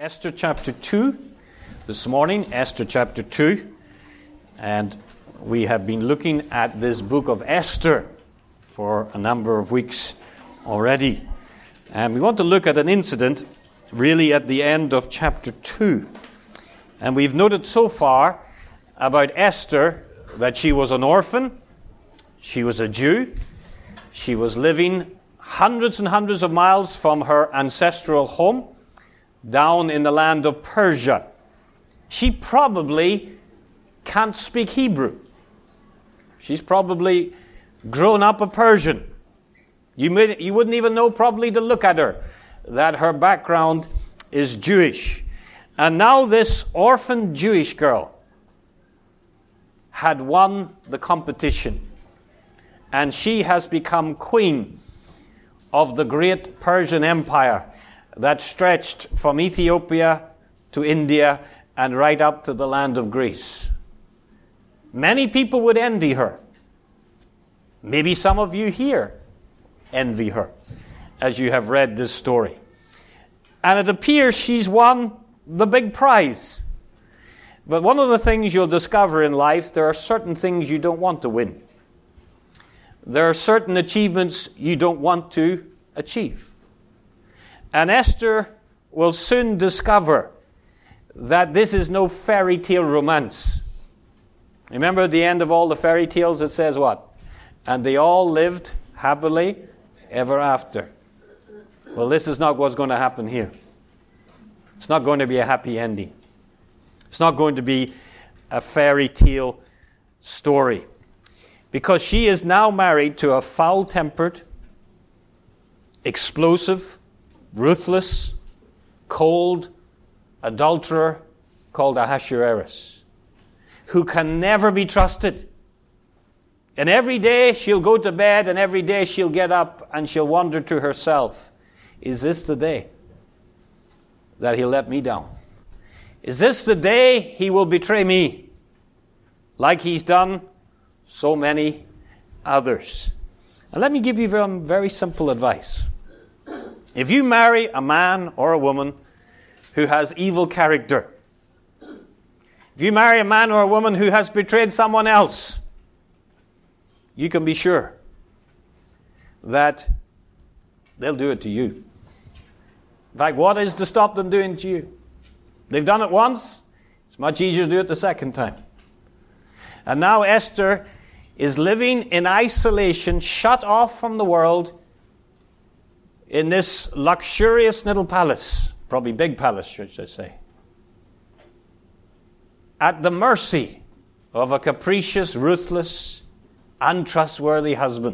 Esther chapter 2 this morning, Esther chapter 2, and we have been looking at this book of Esther for a number of weeks already. And we want to look at an incident really at the end of chapter 2. And we've noted so far about Esther that she was an orphan, she was a Jew, she was living hundreds and hundreds of miles from her ancestral home, down in the land of Persia. She probably can't speak Hebrew. She's probably grown up a Persian. You wouldn't even know probably to look at her, that her background is Jewish. And now this orphan Jewish girl had won the competition. And she has become queen of the great Persian Empire that stretched from Ethiopia to India and right up to the land of Greece. Many people would envy her. Maybe some of you here envy her as you have read this story. And it appears she's won the big prize. But one of the things you'll discover in life, there are certain things you don't want to win. There are certain achievements you don't want to achieve. And Esther will soon discover that this is no fairy tale romance. Remember at the end of all the fairy tales it says what? And they all lived happily ever after. Well, this is not what's going to happen here. It's not going to be a happy ending. It's not going to be a fairy tale story. Because she is now married to a foul-tempered, explosive, ruthless, cold adulterer called Ahasuerus, who can never be trusted. And every day she'll go to bed and every day she'll get up and she'll wonder to herself, is this the day that he'll let me down? Is this the day he will betray me like he's done so many others? And let me give you very simple advice. If you marry a man or a woman who has evil character, if you marry a man or a woman who has betrayed someone else, you can be sure that they'll do it to you. In fact, what is to stop them doing it to you? They've done it once, it's much easier to do it the second time. And now Esther is living in isolation, shut off from the world, in this luxurious little palace, probably big palace, should I say, at the mercy of a capricious, ruthless, untrustworthy husband.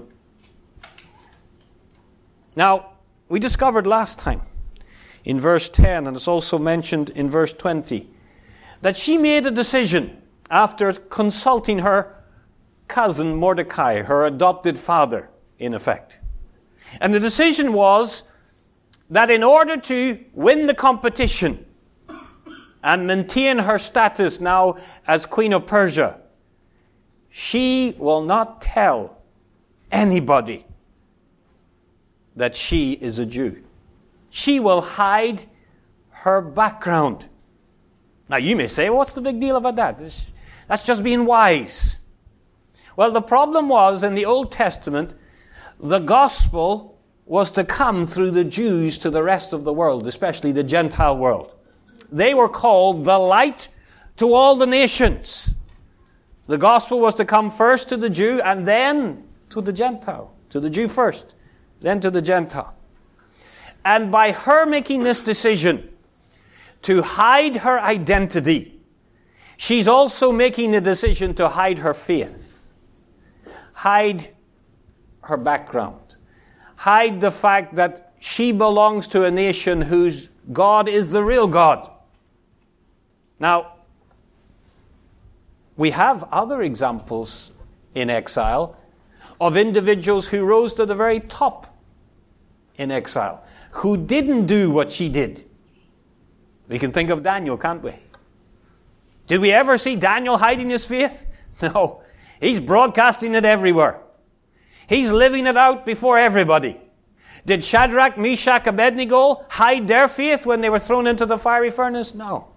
Now, we discovered last time in verse 10, and it's also mentioned in verse 20, that she made a decision after consulting her cousin Mordecai, her adopted father, in effect. And the decision was that in order to win the competition and maintain her status now as Queen of Persia, she will not tell anybody that she is a Jew. She will hide her background. Now you may say, what's the big deal about that? That's just being wise. Well, the problem was in the Old Testament, the gospel was to come through the Jews to the rest of the world, especially the Gentile world. They were called the light to all the nations. The gospel was to come first to the Jew and then to the Gentile. To the Jew first, then to the Gentile. And by her making this decision to hide her identity, she's also making the decision to hide her faith. Hide her background. Hide the fact that she belongs to a nation whose God is the real God. Now, we have other examples in exile of individuals who rose to the very top in exile, who didn't do what she did. We can think of Daniel, can't we? Did we ever see Daniel hiding his faith? No. He's broadcasting it everywhere. He's living it out before everybody. Did Shadrach, Meshach, Abednego hide their faith when they were thrown into the fiery furnace? No.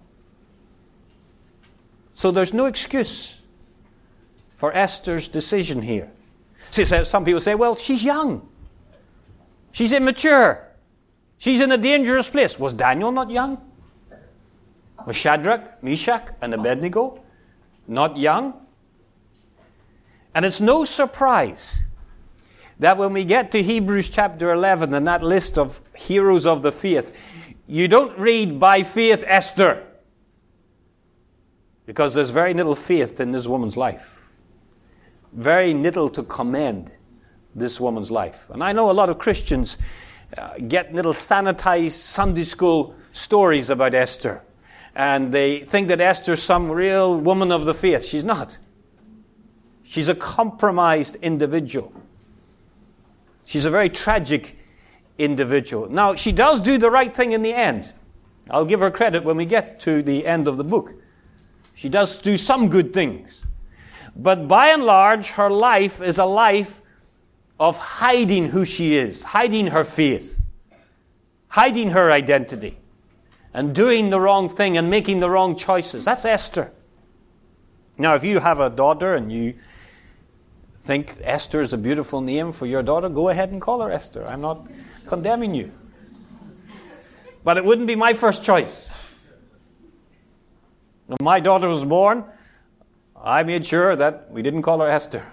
So there's no excuse for Esther's decision here. See, some people say, well, she's young. She's immature. She's in a dangerous place. Was Daniel not young? Was Shadrach, Meshach, and Abednego not young? And it's no surprise that when we get to Hebrews chapter 11 and that list of heroes of the faith, you don't read by faith Esther. Because there's very little faith in this woman's life. Very little to commend this woman's life. And I know a lot of Christians get little sanitized Sunday school stories about Esther. And they think that Esther's some real woman of the faith. She's not. She's a compromised individual. She's a very tragic individual. Now, she does do the right thing in the end. I'll give her credit when we get to the end of the book. She does do some good things. But by and large, her life is a life of hiding who she is, hiding her faith, hiding her identity, and doing the wrong thing and making the wrong choices. That's Esther. Now, if you have a daughter and you think Esther is a beautiful name for your daughter, go ahead and call her Esther. I'm not condemning you. But it wouldn't be my first choice. When my daughter was born, I made sure that we didn't call her Esther.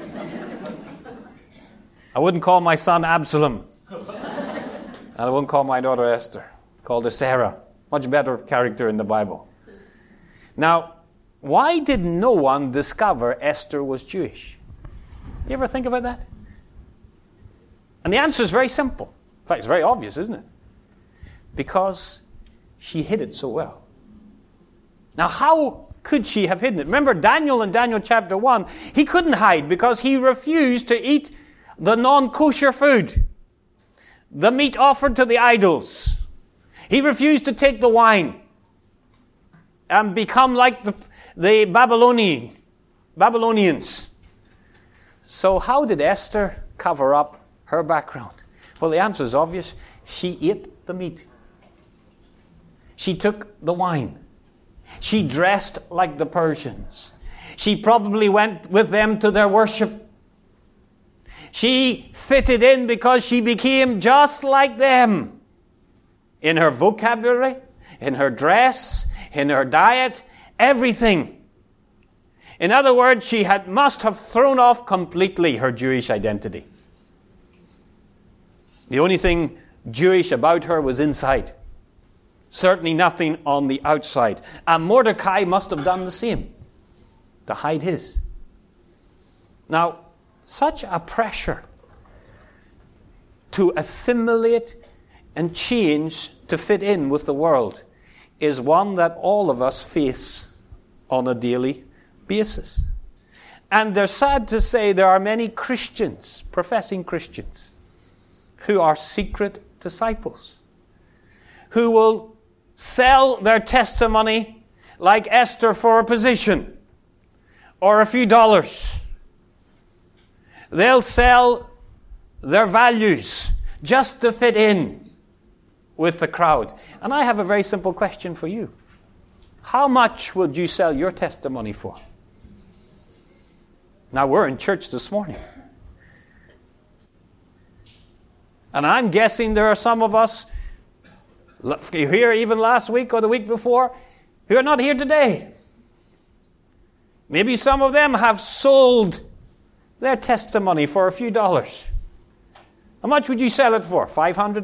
I wouldn't call my son Absalom. And I wouldn't call my daughter Esther. I called her Sarah. Much better character in the Bible. Now, why did no one discover Esther was Jewish? You ever think about that? And the answer is very simple. In fact, it's very obvious, isn't it? Because she hid it so well. Now, how could she have hidden it? Remember Daniel in Daniel chapter 1, he couldn't hide because he refused to eat the non-kosher food, the meat offered to the idols. He refused to take the wine and become like the Babylonians. So how did Esther cover up her background? Well, the answer is obvious. She ate the meat. She took the wine. She dressed like the Persians. She probably went with them to their worship. She fitted in because she became just like them. In her vocabulary, in her dress, in her diet, everything. In other words, she must have thrown off completely her Jewish identity. The only thing Jewish about her was inside. Certainly nothing on the outside. And Mordecai must have done the same to hide his. Now, such a pressure to assimilate and change to fit in with the world is one that all of us face on a daily basis. And they're sad to say there are many Christians, professing Christians, who are secret disciples, who will sell their testimony like Esther for a position or a few dollars. They'll sell their values just to fit in with the crowd. And I have a very simple question for you. How much would you sell your testimony for? Now, we're in church this morning. And I'm guessing there are some of us here even last week or the week before who are not here today. Maybe some of them have sold their testimony for a few dollars. How much would you sell it for? $500?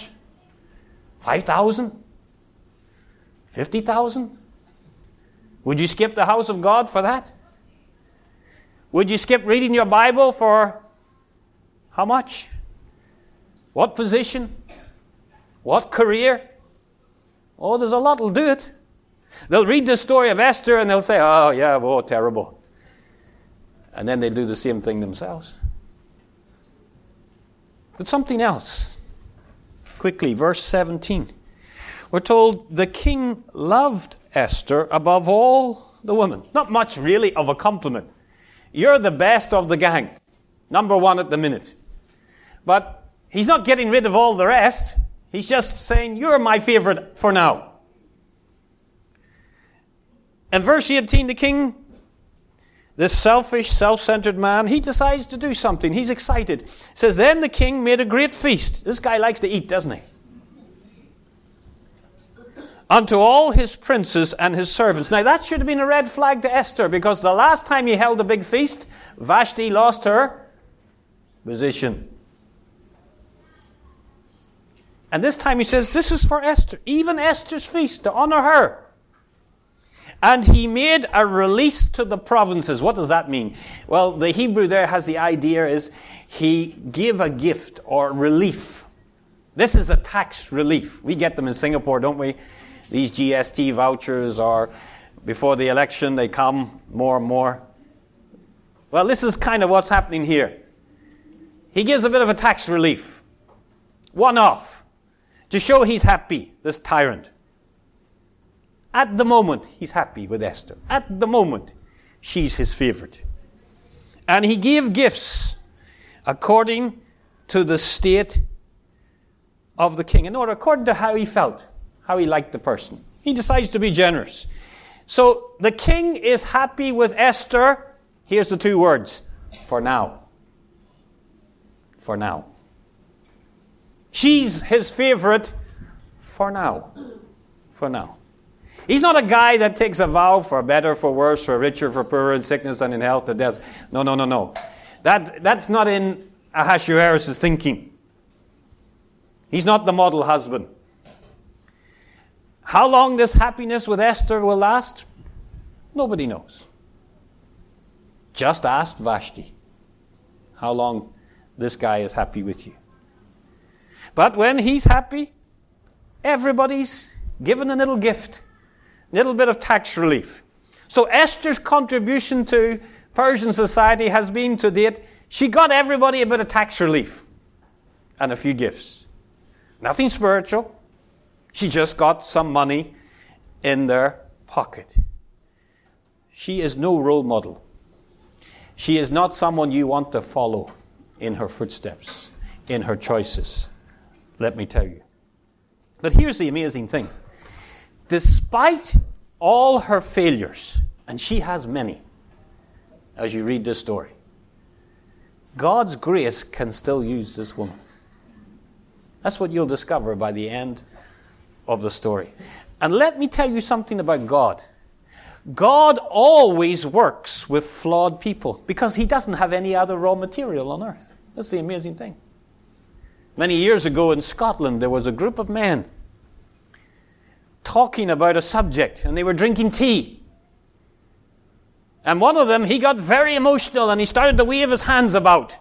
$5,000? $50,000? Would you skip the house of God for that? Would you skip reading your Bible for how much? What position? What career? Oh, there's a lot will do it. They'll read the story of Esther and they'll say, oh yeah, oh, terrible. And then they do the same thing themselves. But something else. Quickly, verse 17. We're told the king loved Esther above all the women. Not much really of a compliment. You're the best of the gang. Number one at the minute. But He's not getting rid of all the rest. He's just saying, you're my favorite for now. In verse 18, the king, this selfish, self-centered man, he decides to do something. He's excited. It says, then the king made a great feast. This guy likes to eat, doesn't he? Unto all his princes and his servants. Now that should have been a red flag to Esther, because the last time he held a big feast, Vashti lost her position. And this time he says, this is for Esther, even Esther's feast, to honor her. And he made a release to the provinces. What does that mean? Well, the Hebrew there has the idea is he gave a gift or relief. This is a tax relief. We get them in Singapore, don't we? These GST vouchers, or before the election they come more and more. Well, this is kind of what's happening here. He gives a bit of a tax relief. One-off. To show he's happy, this tyrant. At the moment, he's happy with Esther. At the moment, she's his favorite. And he gave gifts according to the state of the king. In order, according to how he felt, how he liked the person. He decides to be generous. So the king is happy with Esther. Here's the two words. For now. For now. She's his favorite for now. For now. He's not a guy that takes a vow for better, for worse, for richer, for poorer, in sickness and in health, to death. No. That's not in Ahasuerus' thinking. He's not the model husband. How long this happiness with Esther will last? Nobody knows. Just ask Vashti how long this guy is happy with you. But when he's happy, everybody's given a little gift, a little bit of tax relief. So Esther's contribution to Persian society has been to date, she got everybody a bit of tax relief and a few gifts. Nothing spiritual. She just got some money in their pocket. She is no role model. She is not someone you want to follow in her footsteps, in her choices. Let me tell you. But here's the amazing thing. Despite all her failures, and she has many, as you read this story, God's grace can still use this woman. That's what you'll discover by the end of the story. And let me tell you something about God. God always works with flawed people because he doesn't have any other raw material on earth. That's the amazing thing. Many years ago in Scotland, there was a group of men talking about a subject, and they were drinking tea. And one of them, he got very emotional, and he started to wave his hands about.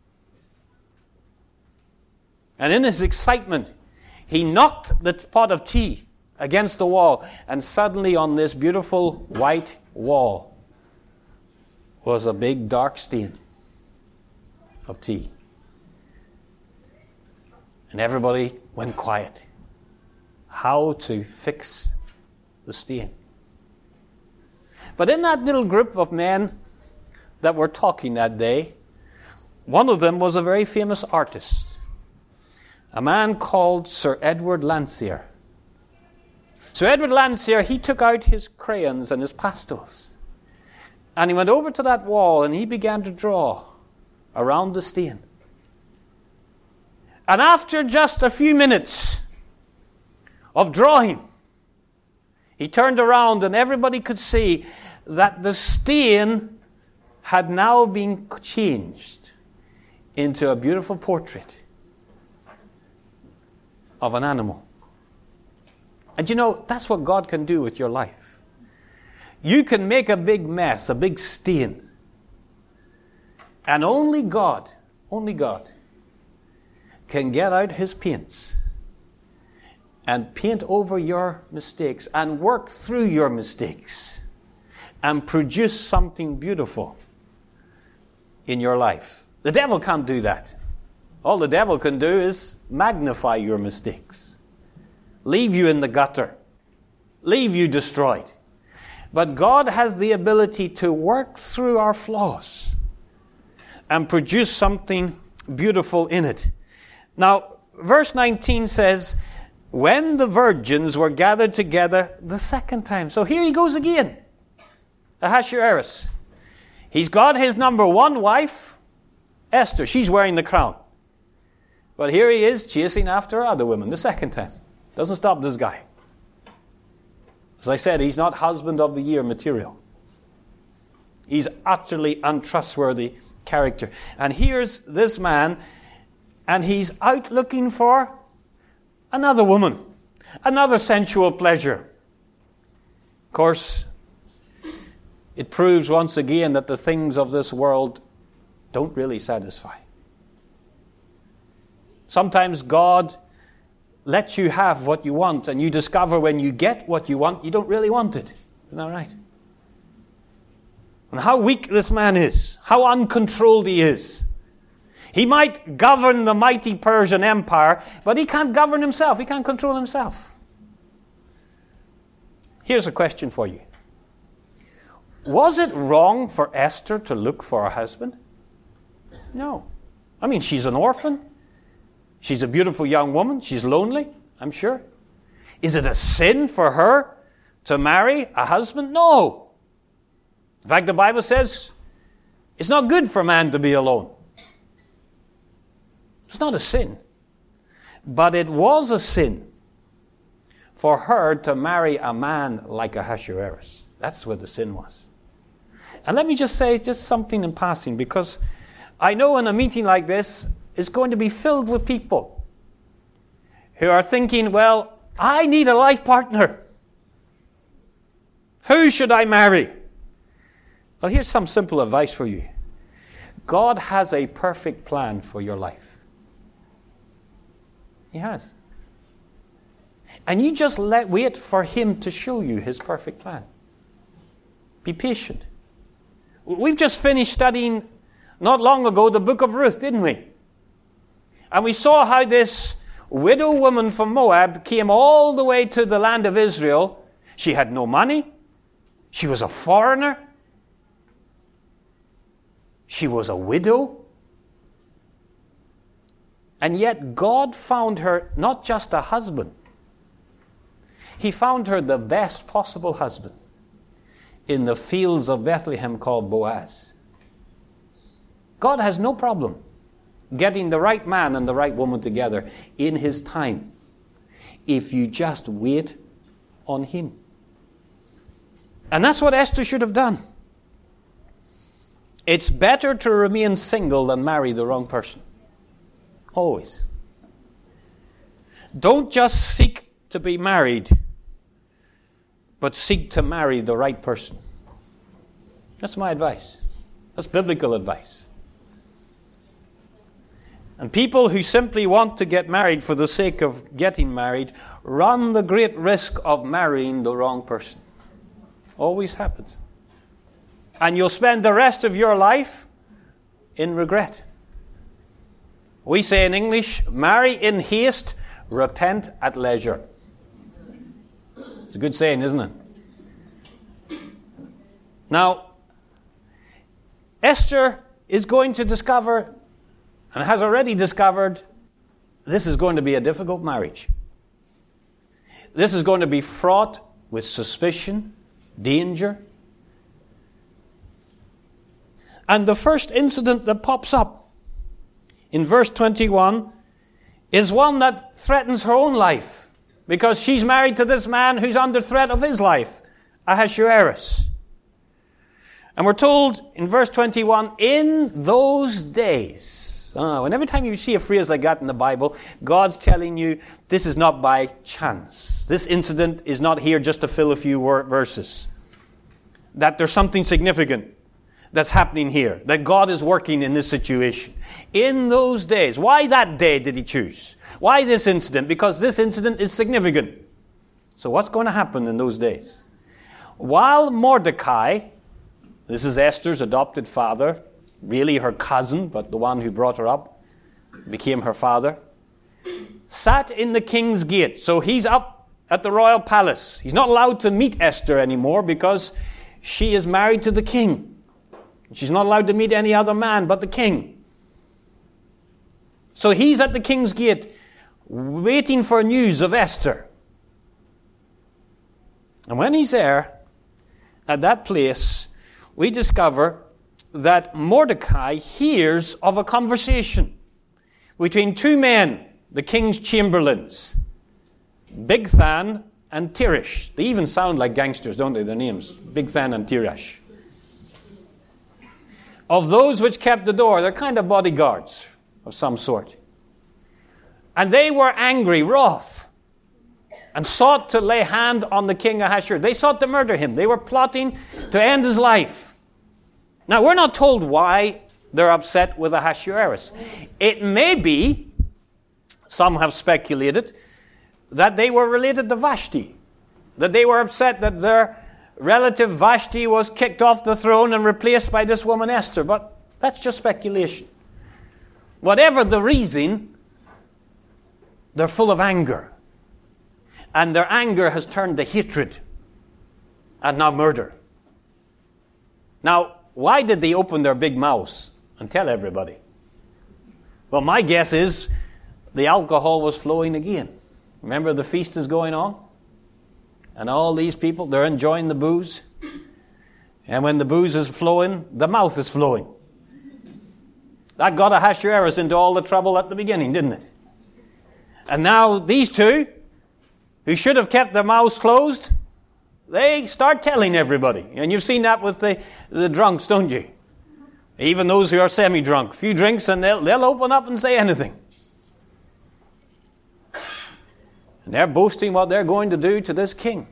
And in his excitement, he knocked the pot of tea against the wall, and suddenly on this beautiful white wall was a big dark stain of tea. And everybody went quiet. How to fix the stain. But in that little group of men that were talking that day, one of them was a very famous artist. A man called Sir Edward Landseer. Sir Edward Landseer, he took out his crayons and his pastels. And he went over to that wall and he began to draw around the stain. And after just a few minutes of drawing, he turned around and everybody could see that the stain had now been changed into a beautiful portrait of an animal. And you know, that's what God can do with your life. You can make a big mess, a big stain. And only God can get out his paints and paint over your mistakes and work through your mistakes and produce something beautiful in your life. The devil can't do that. All the devil can do is magnify your mistakes, leave you in the gutter, leave you destroyed. But God has the ability to work through our flaws and produce something beautiful in it. Now, verse 19 says, when the virgins were gathered together the second time. So here he goes again. Ahasuerus. He's got his number one wife, Esther. She's wearing the crown. But here he is chasing after other women the second time. Doesn't stop this guy. As I said, he's not husband of the year material. He's utterly untrustworthy character. And here's this man, and he's out looking for another woman, another sensual pleasure. Of course, it proves once again that the things of this world don't really satisfy. Sometimes God lets you have what you want, and you discover when you get what you want, you don't really want it. Isn't that right? And how weak this man is, how uncontrolled he is. He might govern the mighty Persian Empire, but he can't govern himself. He can't control himself. Here's a question for you. Was it wrong for Esther to look for a husband? No. I mean, she's an orphan. She's a beautiful young woman. She's lonely, I'm sure. Is it a sin for her to marry a husband? No. In fact, the Bible says it's not good for man to be alone. It's not a sin. But it was a sin for her to marry a man like Ahasuerus. That's what the sin was. And let me just say just something in passing, because I know in a meeting like this, it's going to be filled with people who are thinking, well, I need a life partner. Who should I marry? Well, here's some simple advice for you. God has a perfect plan for your life. He has. And you just wait for Him to show you His perfect plan. Be patient. We've just finished studying, not long ago, the book of Ruth, didn't we? And we saw how this widow woman from Moab came all the way to the land of Israel. She had no money. She was a foreigner. She was a widow. And yet God found her not just a husband. He found her the best possible husband in the fields of Bethlehem called Boaz. God has no problem getting the right man and the right woman together in His time, if you just wait on Him. And that's what Esther should have done. It's better to remain single than marry the wrong person. Always. Don't just seek to be married, but seek to marry the right person. That's my advice. That's biblical advice. And people who simply want to get married for the sake of getting married run the great risk of marrying the wrong person. Always happens. And you'll spend the rest of your life in regret. We say in English, marry in haste, repent at leisure. It's a good saying, isn't it? Now, Esther is going to discover, and has already discovered, this is going to be a difficult marriage. This is going to be fraught with suspicion, danger. And the first incident that pops up in verse 21 is one that threatens her own life, because she's married to this man who's under threat of his life, Ahasuerus. And we're told in verse 21, in those days. And every time you see a phrase like that in the Bible, God's telling you this is not by chance. This incident is not here just to fill a few verses. That there's something significant that's happening here. That God is working in this situation. In those days. Why that day did He choose? Why this incident? Because this incident is significant. So what's going to happen in those days? While Mordecai, this is Esther's adopted father, really her cousin, but the one who brought her up, became her father, sat in the king's gate. So he's up at the royal palace. He's not allowed to meet Esther anymore because she is married to the king. She's not allowed to meet any other man but the king. So he's at the king's gate, waiting for news of Esther. And when he's there, at that place, we discover that Mordecai hears of a conversation between two men, the king's chamberlains, Bigthan and Teresh. They even sound like gangsters, don't they, their names? Bigthan and Teresh. Of those which kept the door, they're kind of bodyguards of some sort. And they were angry, wroth, and sought to lay hand on the king Ahasuerus. They sought to murder him. They were plotting to end his life. Now, we're not told why they're upset with Ahasuerus. It may be, some have speculated, that they were related to Vashti. That they were upset that their relative Vashti was kicked off the throne and replaced by this woman Esther. But that's just speculation. Whatever the reason, they're full of anger. And their anger has turned to hatred and now murder. Now, why did they open their big mouths and tell everybody? Well, my guess is the alcohol was flowing again. Remember, the feast is going on? And all these people, they're enjoying the booze. And when the booze is flowing, the mouth is flowing. That got Ahasuerus into all the trouble at the beginning, didn't it? And now these two, who should have kept their mouths closed, they start telling everybody. And you've seen that with the drunks, don't you? Even those who are semi-drunk. A few drinks and they'll open up and say anything. And they're boasting what they're going to do to this king.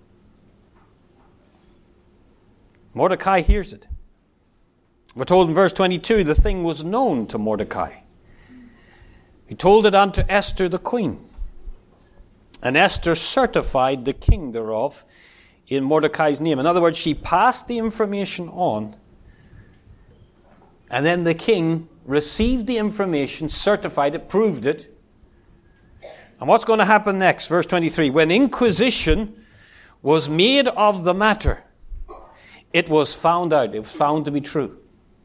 Mordecai hears it. We're told in verse 22, the thing was known to Mordecai. He told it unto Esther the queen. And Esther certified the king thereof in Mordecai's name. In other words, she passed the information on, and then the king received the information, certified it, proved it. And what's going to happen next? Verse 23, when inquisition was made of the matter, it was found out. It was found to be true.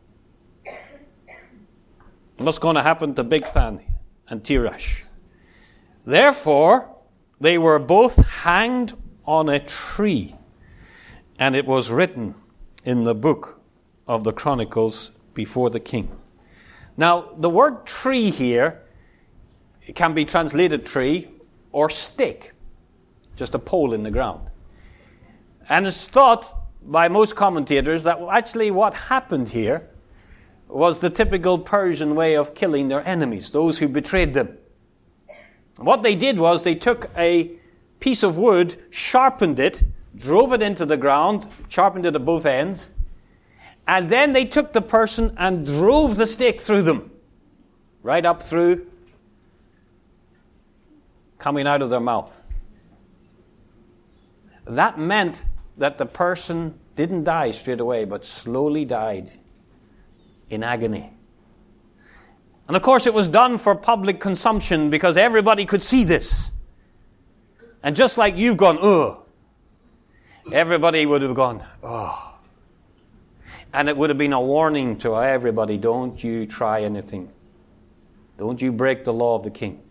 What's going to happen to Bigthan and Teresh? Therefore, they were both hanged on a tree, and it was written in the book of the Chronicles before the king. Now, the word tree here, it can be translated tree or stake, just a pole in the ground. And it's thought by most commentators that actually what happened here was the typical Persian way of killing their enemies, those who betrayed them. What they did was they took a piece of wood, sharpened it, drove it into the ground, sharpened it at both ends, and then they took the person and drove the stake through them, right up through, coming out of their mouth. That meant that the person didn't die straight away, but slowly died in agony. And of course it was done for public consumption because everybody could see this. And just like you've gone, ugh, everybody would have gone, oh. And it would have been a warning to everybody, don't you try anything. Don't you break the law of the king.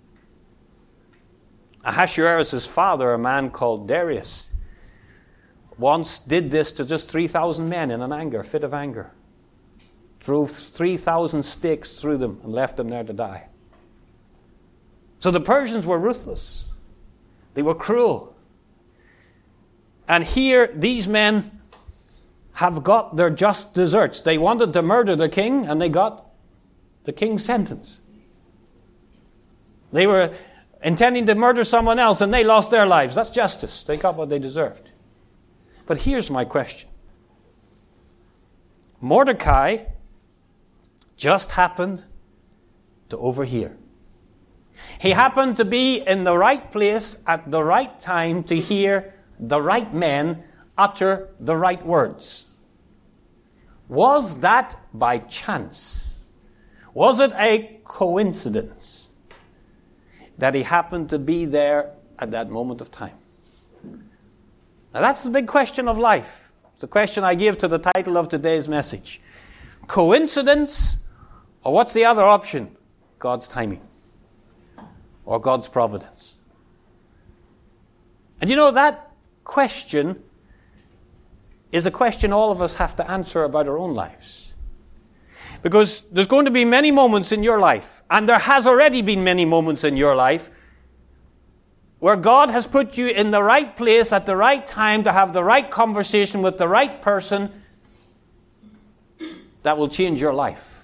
Ahasuerus' father, a man called Darius, once did this to just 3,000 men in an anger, fit of anger. Drove 3,000 stakes through them and left them there to die. So the Persians were ruthless. They were cruel. And here these men have got their just deserts. They wanted to murder the king and they got the king's sentence. They were intending to murder someone else and they lost their lives. That's justice. They got what they deserved. But here's my question. Mordecai just happened to overhear. He happened to be in the right place at the right time to hear the right men utter the right words. Was that by chance? Was it a coincidence that he happened to be there at that moment of time? Now that's the big question of life. It's the question I give to the title of today's message. Coincidence, or what's the other option? God's timing or God's providence? And you know, that question is a question all of us have to answer about our own lives. Because there's going to be many moments in your life, and there has already been many moments in your life, where God has put you in the right place at the right time to have the right conversation with the right person that will change your life.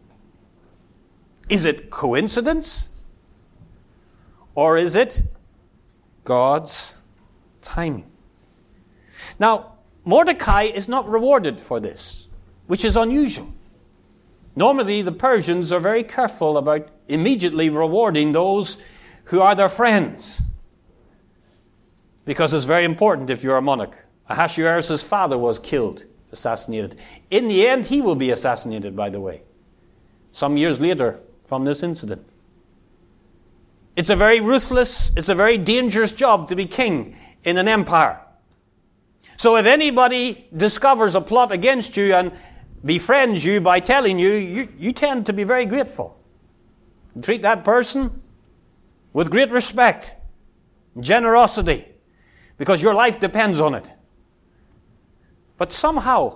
Is it coincidence? Or is it God's timing? Now, Mordecai is not rewarded for this, which is unusual. Normally, the Persians are very careful about immediately rewarding those who are their friends, because it's very important if you're a monarch. Ahasuerus' father was killed, assassinated. In the end, he will be assassinated, by the way, some years later from this incident. It's a very ruthless, it's a very dangerous job to be king in an empire. So if anybody discovers a plot against you and befriends you by telling you, you tend to be very grateful. You treat that person with great respect, generosity, because your life depends on it. But somehow,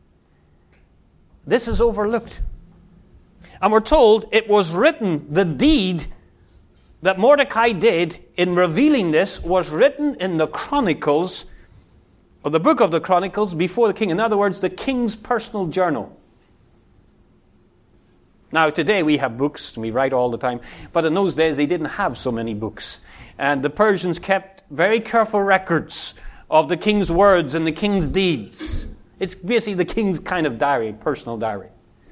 this is overlooked. And we're told it was written, the deed that Mordecai did in revealing this was written in the Chronicles, or the book of the Chronicles, before the king. In other words, the king's personal journal. Now, today we have books, and we write all the time. But in those days, they didn't have so many books. And the Persians kept very careful records of the king's words and the king's deeds. It's basically the king's kind of diary, personal diary.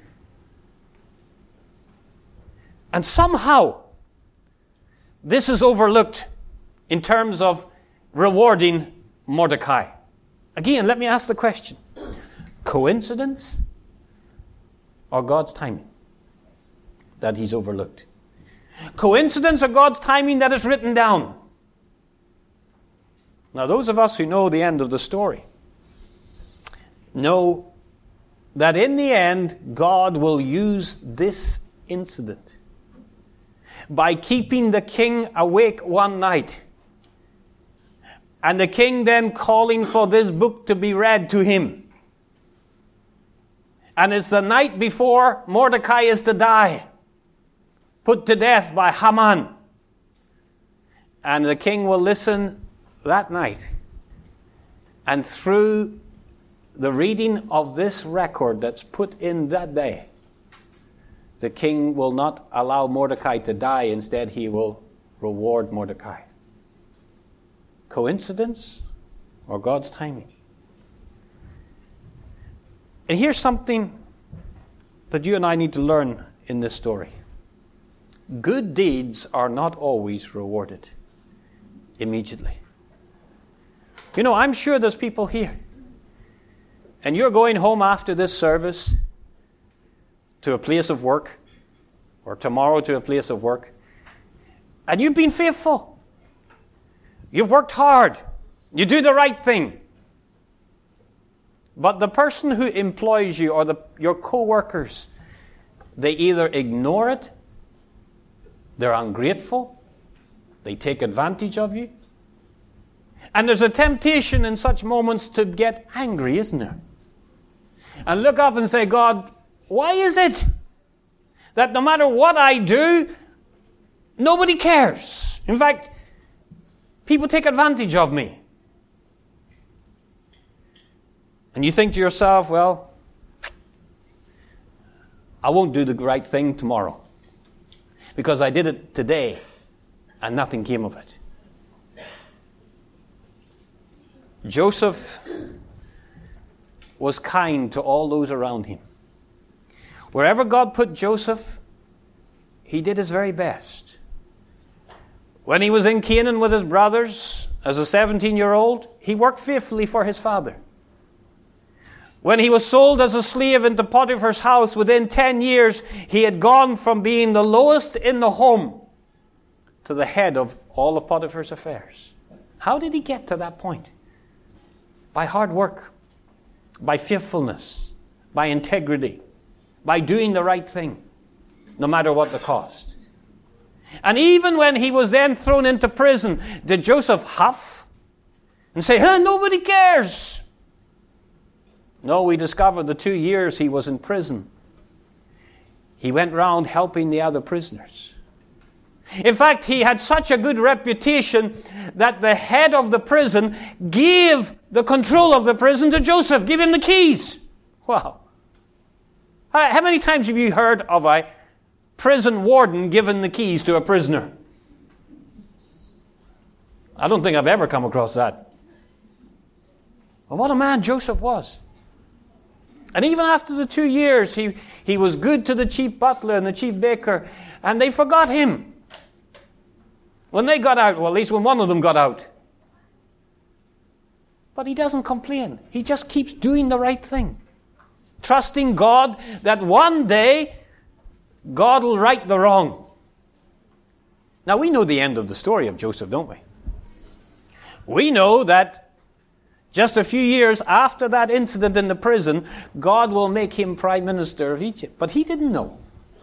And somehow, this is overlooked in terms of rewarding Mordecai. Again, let me ask the question. Coincidence or God's timing that he's overlooked? Coincidence or God's timing that is written down? Now, those of us who know the end of the story know that in the end, God will use this incident by keeping the king awake one night, and the king then calling for this book to be read to him. And it's the night before Mordecai is to die, put to death by Haman. And the king will listen that night. And through the reading of this record that's put in that day, the king will not allow Mordecai to die. Instead, he will reward Mordecai. Coincidence or God's timing? And here's something that you and I need to learn in this story. Good deeds are not always rewarded immediately. You know, I'm sure there's people here, and you're going home after this service to a place of work, or tomorrow to a place of work, and you've been faithful. You've worked hard. You do the right thing. But the person who employs you, or your co-workers, they either ignore it, they're ungrateful, they take advantage of you. And there's a temptation in such moments to get angry, isn't there? And look up and say, God, why is it that no matter what I do, nobody cares? In fact, people take advantage of me. And you think to yourself, well, I won't do the right thing tomorrow, because I did it today and nothing came of it. Joseph was kind to all those around him. Wherever God put Joseph, he did his very best. When he was in Canaan with his brothers as a 17-year-old, he worked faithfully for his father. When he was sold as a slave into Potiphar's house, within 10 years, he had gone from being the lowest in the home to the head of all of Potiphar's affairs. How did he get to that point? By hard work, by faithfulness, by integrity, by doing the right thing. no matter what the cost. And even when he was then thrown into prison, did Joseph huff and say, nobody cares? No, we discovered the 2 years he was in prison, he went round helping the other prisoners. In fact, he had such a good reputation that the head of the prison gave the control of the prison to Joseph, give him the keys. Wow. How many times have you heard of a prison warden giving the keys to a prisoner? I don't think I've ever come across that. But what a man Joseph was. And even after the 2 years, he was good to the chief butler and the chief baker, and they forgot him. When they got out, well, at least when one of them got out. But he doesn't complain. He just keeps doing the right thing. Trusting God that one day God will right the wrong. Now, we know the end of the story of Joseph, don't we? We know that just a few years after that incident in the prison, God will make him prime minister of Egypt. But he didn't know.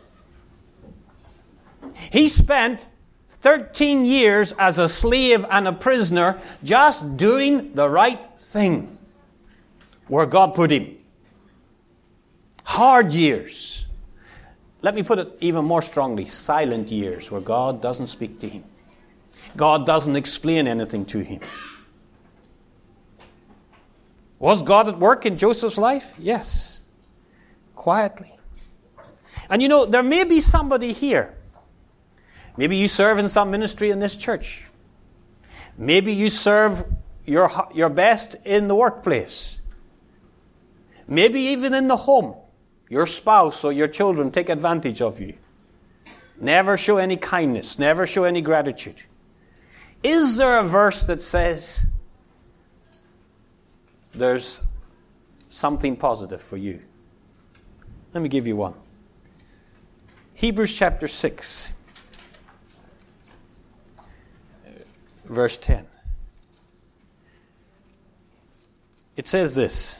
He spent 13 years as a slave and a prisoner just doing the right thing where God put him. Hard years. Let me put it even more strongly. Silent years where God doesn't speak to him. God doesn't explain anything to him. Was God at work in Joseph's life? Yes. Quietly. And you know, there may be somebody here. Maybe you serve in some ministry in this church. Maybe you serve your best in the workplace. Maybe even in the home. Your spouse or your children take advantage of you. Never show any kindness. Never show any gratitude. Is there a verse that says there's something positive for you? Let me give you one. Hebrews chapter 6. Verse 10. It says this.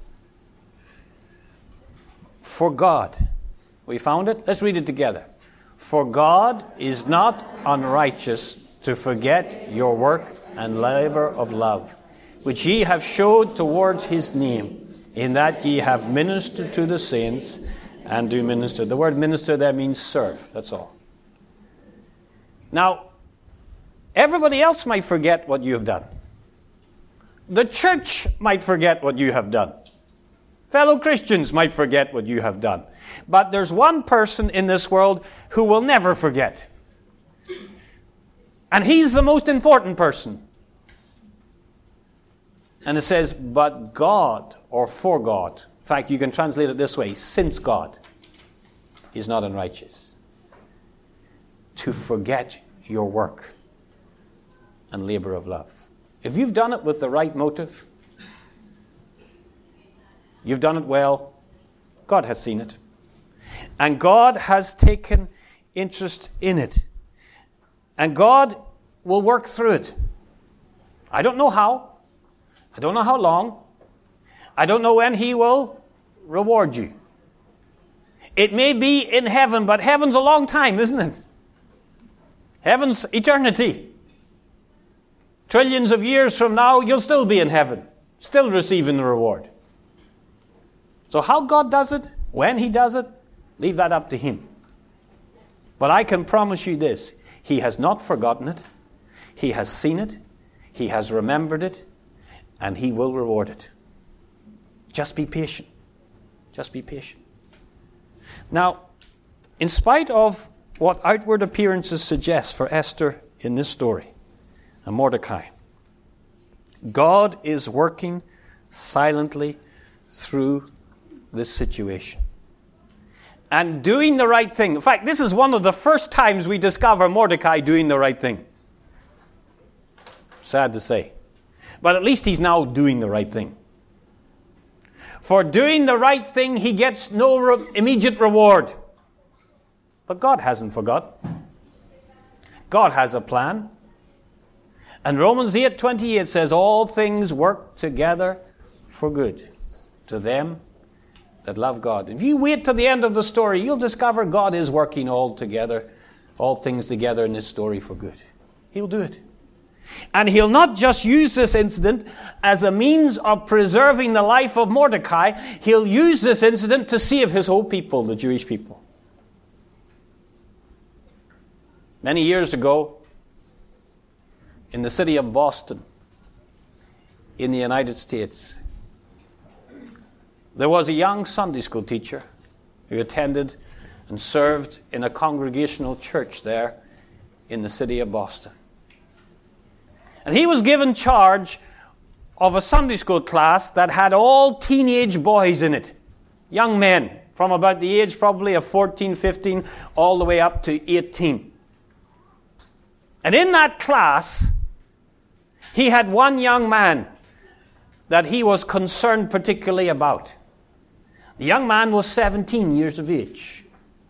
For God. We found it? Let's read it together. For God is not unrighteous to forget your work and labor of love, which ye have showed towards his name, in that ye have ministered to the saints and do minister. The word minister there means serve. That's all. Now, everybody else might forget what you have done. The church might forget what you have done. Fellow Christians might forget what you have done. But there's one person in this world who will never forget. And he's the most important person. And it says, but God, or for God. In fact, you can translate it this way, since God is not unrighteous to forget your work and labor of love. If you've done it with the right motive, you've done it well, God has seen it. And God has taken interest in it. And God will work through it. I don't know how. I don't know how long. I don't know when He will reward you. It may be in heaven, but heaven's a long time, isn't it? Heaven's eternity. Trillions of years from now, you'll still be in heaven, still receiving the reward. So how God does it, when He does it, leave that up to Him. But I can promise you this, He has not forgotten it, He has seen it, He has remembered it, and He will reward it. Just be patient. Just be patient. Now, in spite of what outward appearances suggest for Esther in this story, and Mordecai, God is working silently through this situation. And doing the right thing. In fact, this is one of the first times we discover Mordecai doing the right thing. Sad to say. But at least he's now doing the right thing. For doing the right thing, he gets no immediate reward. But God hasn't forgotten. God has a plan. And Romans 8:28 says, all things work together for good to them that love God. If you wait till the end of the story, you'll discover God is working all things together in this story for good. He'll do it. And he'll not just use this incident as a means of preserving the life of Mordecai. He'll use this incident to save his whole people, the Jewish people. Many years ago, in the city of Boston, in the United States, there was a young Sunday school teacher who attended and served in a congregational church there in the city of Boston. And he was given charge of a Sunday school class that had all teenage boys in it. Young men from about the age probably of 14, 15, all the way up to 18. And in that class, he had one young man that he was concerned particularly about. The young man was 17 years of age.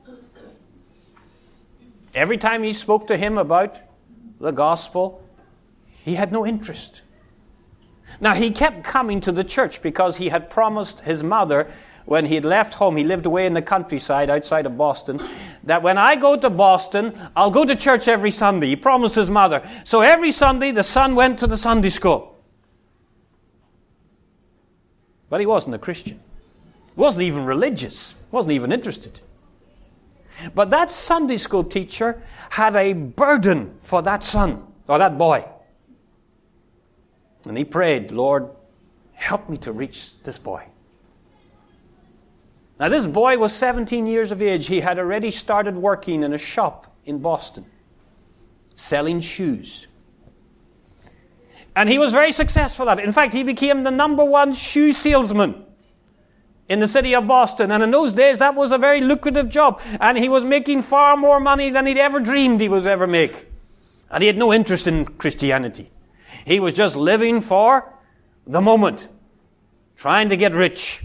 Every time he spoke to him about the gospel, he had no interest. Now, he kept coming to the church because he had promised his mother when he had left home, he lived away in the countryside outside of Boston, that when I go to Boston, I'll go to church every Sunday. He promised his mother. So every Sunday, the son went to the Sunday school. But he wasn't a Christian. He wasn't even religious. He wasn't even interested. But that Sunday school teacher had a burden for that son, or that boy. And he prayed, Lord, help me to reach this boy. Now this boy was 17 years of age. He had already started working in a shop in Boston, selling shoes. And he was very successful at it. In fact, he became the #1 shoe salesman in the city of Boston. And in those days, that was a very lucrative job. And he was making far more money than he'd ever dreamed he would ever make. And he had no interest in Christianity. He was just living for the moment, trying to get rich.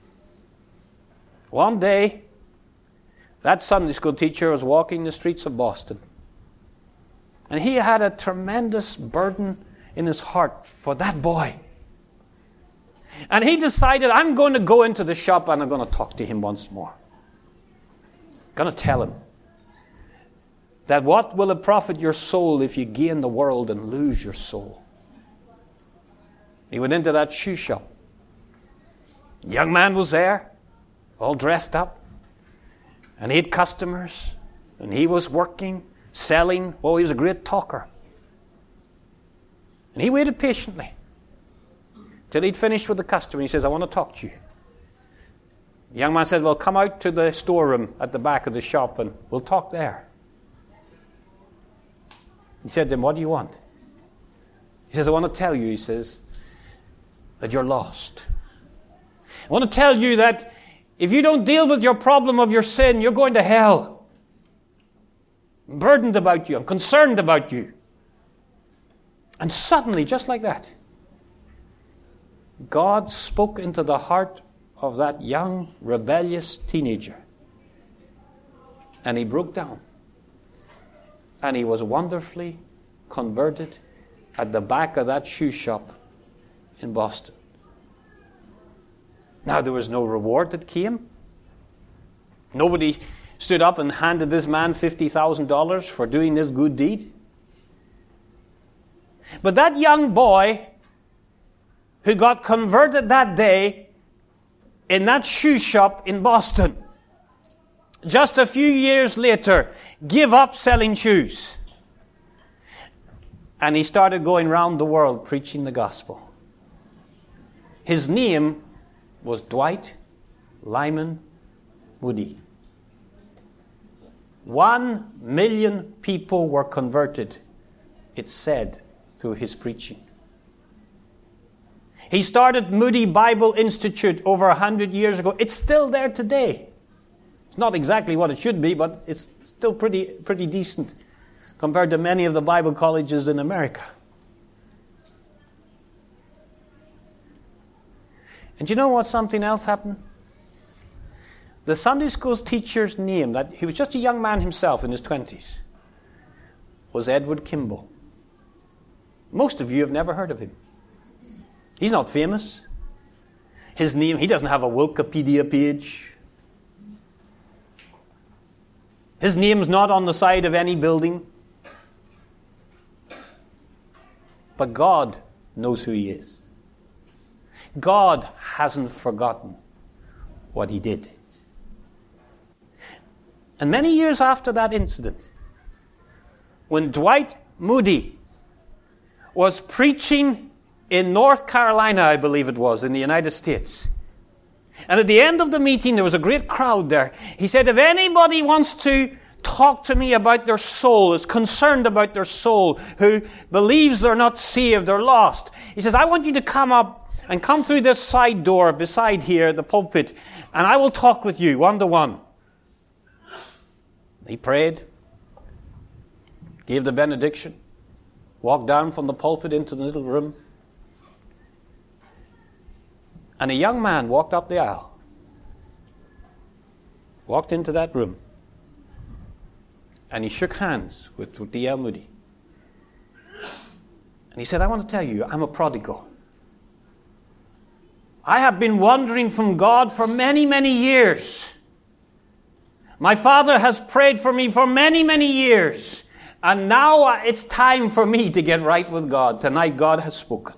One day, that Sunday school teacher was walking the streets of Boston. And he had a tremendous burden in his heart for that boy. And he decided, I'm going to go into the shop and I'm going to talk to him once more. I'm going to tell him that what will it profit your soul if you gain the world and lose your soul? He went into that shoe shop. The young man was there, all dressed up. And he had customers. And he was working, selling. Oh, he was a great talker. And he waited patiently till he'd finished with the customer. He says, I want to talk to you. The young man said, well, come out to the storeroom at the back of the shop and we'll talk there. He said to him, what do you want? He says, I want to tell you, he says, that you're lost. I want to tell you that if you don't deal with your problem of your sin, you're going to hell. I'm burdened about you. I'm concerned about you. And suddenly, just like that, God spoke into the heart of that young, rebellious teenager. And he broke down. And he was wonderfully converted at the back of that shoe shop in Boston. Now, there was no reward that came. Nobody stood up and handed this man $50,000 for doing this good deed. But that young boy who got converted that day in that shoe shop in Boston, just a few years later, gave up selling shoes. And he started going around the world preaching the gospel. His name was Dwight Lyman Moody. 1 million people were converted, it's said, through his preaching. He started Moody Bible Institute over 100 years ago. It's still there today. It's not exactly what it should be, but it's still pretty decent compared to many of the Bible colleges in America. And you know what? Something else happened? The Sunday school teacher's name, that he was just a young man himself in his 20s, was Edward Kimball. Most of you have never heard of him. He's not famous. His name, he doesn't have a Wikipedia page. His name's not on the side of any building. But God knows who he is. God hasn't forgotten what he did. And many years after that incident, when Dwight Moody was preaching in North Carolina, I believe it was, in the United States, and at the end of the meeting there was a great crowd there, he said, if anybody wants to talk to me about their soul, is concerned about their soul, who believes they're not saved or lost, he says, I want you to come up and come through this side door beside here, the pulpit, and I will talk with you one-to-one. He prayed, gave the benediction, walked down from the pulpit into the little room, and a young man walked up the aisle, walked into that room, and he shook hands with D.L. Moody. And he said, I want to tell you, I'm a prodigal. I have been wandering from God for many, many years. My father has prayed for me for many, many years. And now it's time for me to get right with God. Tonight God has spoken.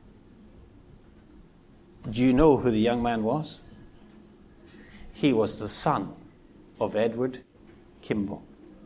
Do you know who the young man was? He was the son of Edward Kimball.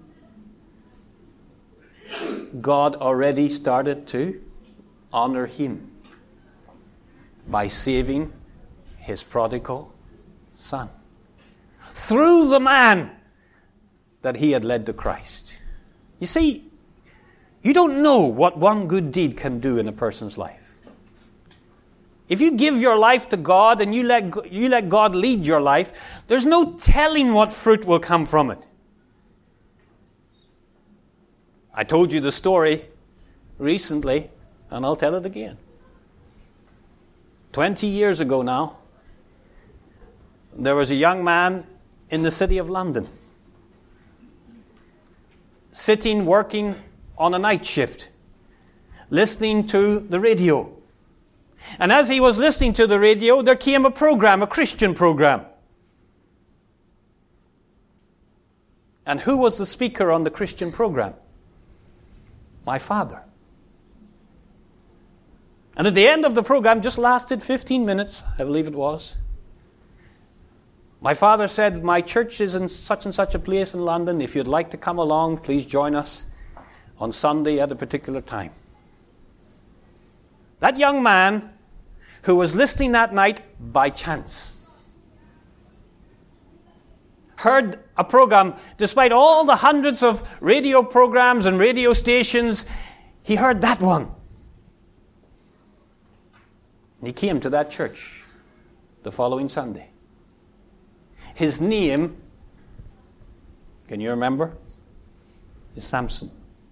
God already started to honor him by saving his prodigal son through the man that he had led to Christ. You see, you don't know what one good deed can do in a person's life. If you give your life to God and you let God lead your life, there's no telling what fruit will come from it. I told you the story recently, and I'll tell it again. 20 years ago now, there was a young man in the city of London, sitting, working on a night shift, listening to the radio. And as he was listening to the radio, there came a program, a Christian program. And who was the speaker on the Christian program? My father. And at the end of the program, just lasted 15 minutes, I believe it was, my father said, my church is in such and such a place in London. If you'd like to come along, please join us on Sunday at a particular time. That young man who was listening that night by chance heard a program, despite all the hundreds of radio programs and radio stations, he heard that one. And he came to that church the following Sunday. His name, can you remember? Is Samson.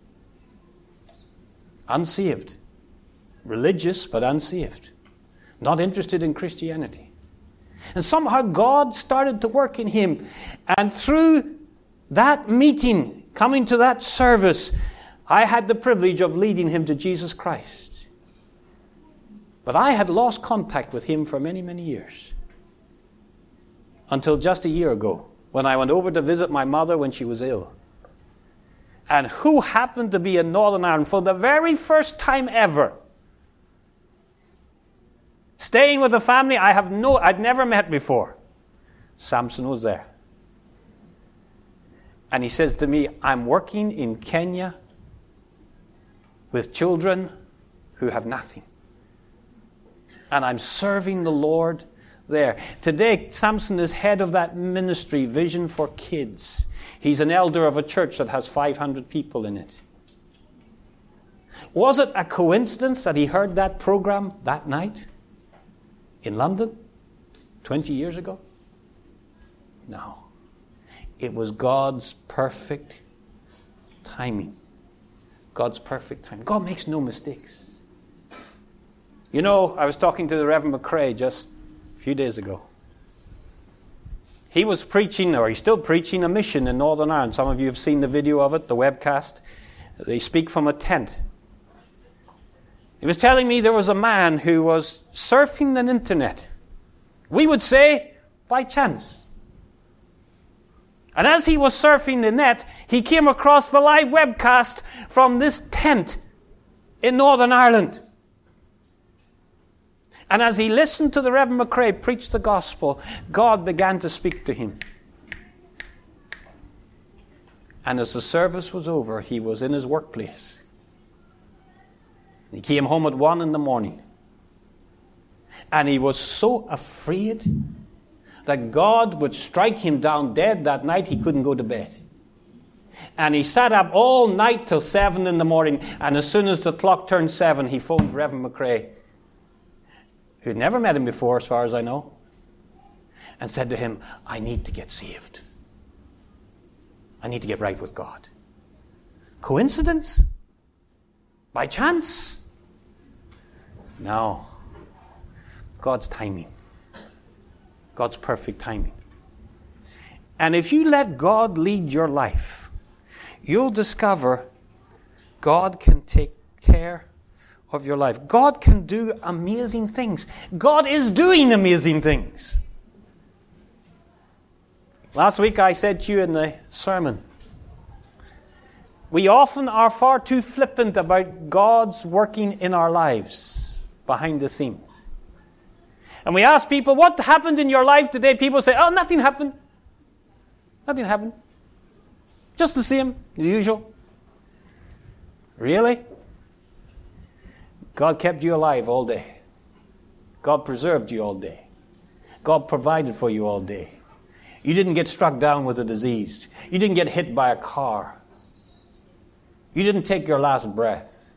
Unsaved. Religious, but unsaved. Not interested in Christianity. And somehow God started to work in him. And through that meeting, coming to that service, I had the privilege of leading him to Jesus Christ. But I had lost contact with him for many, many years. Until just a year ago, when I went over to visit my mother when she was ill. And who happened to be in Northern Ireland for the very first time ever, staying with a family I'd never met before. Samson was there. And he says to me, I'm working in Kenya with children who have nothing. And I'm serving the Lord there. Today, Samson is head of that ministry, Vision for Kids. He's an elder of a church that has 500 people in it. Was it a coincidence that he heard that program that night in London 20 years ago? No. It was God's perfect timing. God's perfect timing. God makes no mistakes. You know, I was talking to the Reverend McCrae just a few days ago. He was preaching, or he's still preaching, a mission in Northern Ireland. Some of you have seen the video of it, the webcast. They speak from a tent. He was telling me there was a man who was surfing the internet, We would say, by chance. And as he was surfing the net, he came across the live webcast from this tent in Northern Ireland. And as he listened to the Reverend McRae preach the gospel, God began to speak to him. And as the service was over, he was in his workplace. He came home at 1 a.m. And he was so afraid that God would strike him down dead that night he couldn't go to bed. And he sat up all night till 7 a.m. And as soon as the clock turned 7, he phoned Reverend McRae, who'd never met him before as far as I know, and said to him, I need to get saved. I need to get right with God. Coincidence? By chance? No. God's timing. God's perfect timing. And if you let God lead your life, you'll discover God can take care of your life. God can do amazing things. God is doing amazing things. Last week I said to you in the sermon, we often are far too flippant about God's working in our lives behind the scenes. And we ask people, what happened in your life today? People say, oh, nothing happened. Nothing happened. Just the same, as usual. Really? God kept you alive all day. God preserved you all day. God provided for you all day. You didn't get struck down with a disease. You didn't get hit by a car. You didn't take your last breath.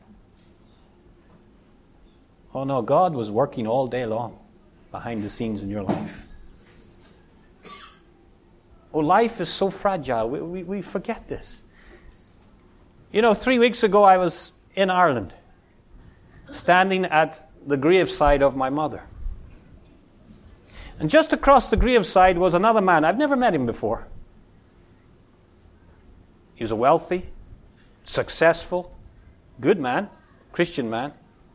Oh no, God was working all day long behind the scenes in your life. Oh, life is so fragile. We forget this. You know, 3 weeks ago I was in Ireland, standing at the graveside of my mother. And just across the graveside was another man. I've never met him before. He was a wealthy, successful, good man, Christian man.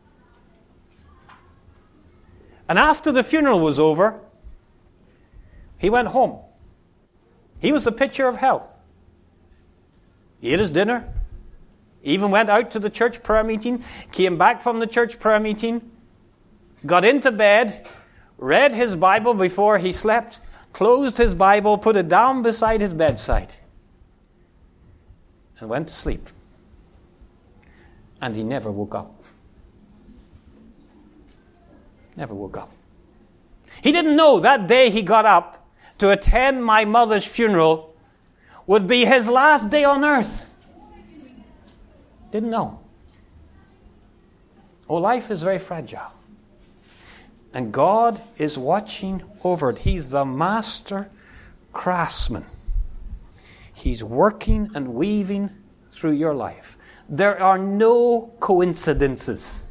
And after the funeral was over, he went home. He was a picture of health. He ate his dinner, even went out to the church prayer meeting, came back from the church prayer meeting, got into bed, read his Bible before he slept, closed his Bible, put it down beside his bedside, and went to sleep. And he never woke up. Never woke up. He didn't know that day he got up to attend my mother's funeral would be his last day on earth. Didn't know. Oh, life is very fragile. And God is watching over it. He's the master craftsman. He's working and weaving through your life. There are no coincidences.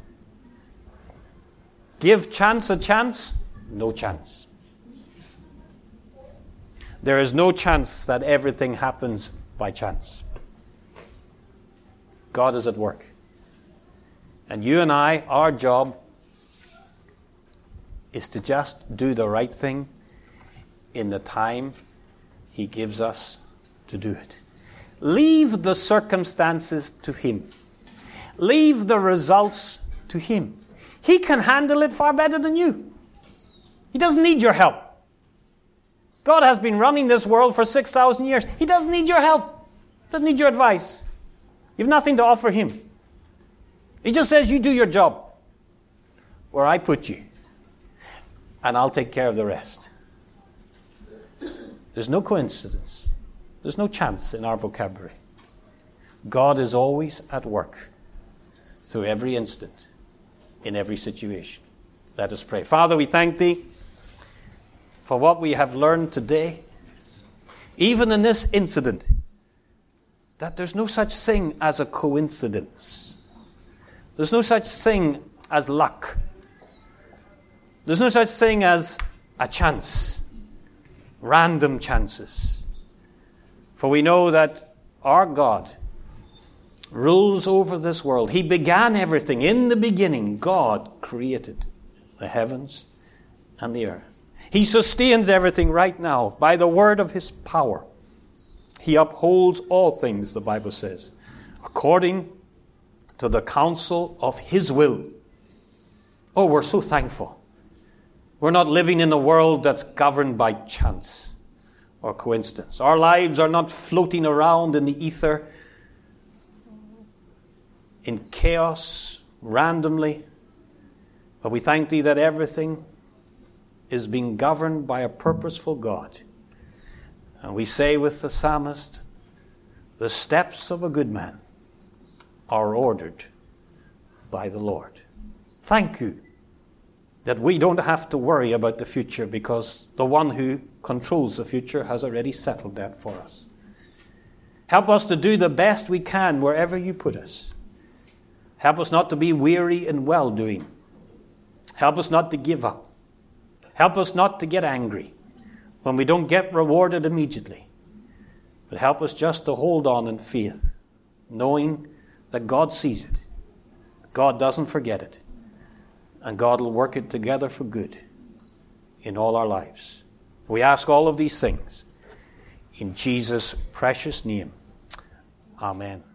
Give chance a chance, no chance. There is no chance that everything happens by chance. God is at work. And you and I, our job is to just do the right thing in the time He gives us to do it. Leave the circumstances to Him. Leave the results to Him. He can handle it far better than you. He doesn't need your help. God has been running this world for 6,000 years. He doesn't need your help. He doesn't need your advice. You have nothing to offer Him. He just says, you do your job where I put you, and I'll take care of the rest. There's no coincidence. There's no chance in our vocabulary. God is always at work through every instant, in every situation. Let us pray. Father, we thank Thee for what we have learned today, even in this incident, that there's no such thing as a coincidence. There's no such thing as luck. There's no such thing as a chance, random chances. For we know that our God rules over this world. He began everything. In the beginning, God created the heavens and the earth. He sustains everything right now by the word of his power. He upholds all things, the Bible says, according to the counsel of his will. Oh, we're so thankful. We're not living in a world that's governed by chance or coincidence. Our lives are not floating around in the ether in chaos, randomly. But we thank thee that everything is being governed by a purposeful God. And we say with the psalmist, the steps of a good man are ordered by the Lord. Thank you that we don't have to worry about the future, because the one who controls the future has already settled that for us. Help us to do the best we can wherever you put us. Help us not to be weary in well-doing. Help us not to give up. Help us not to get angry when we don't get rewarded immediately. But help us just to hold on in faith, knowing that God sees it. God doesn't forget it. And God will work it together for good in all our lives. We ask all of these things in Jesus' precious name. Amen.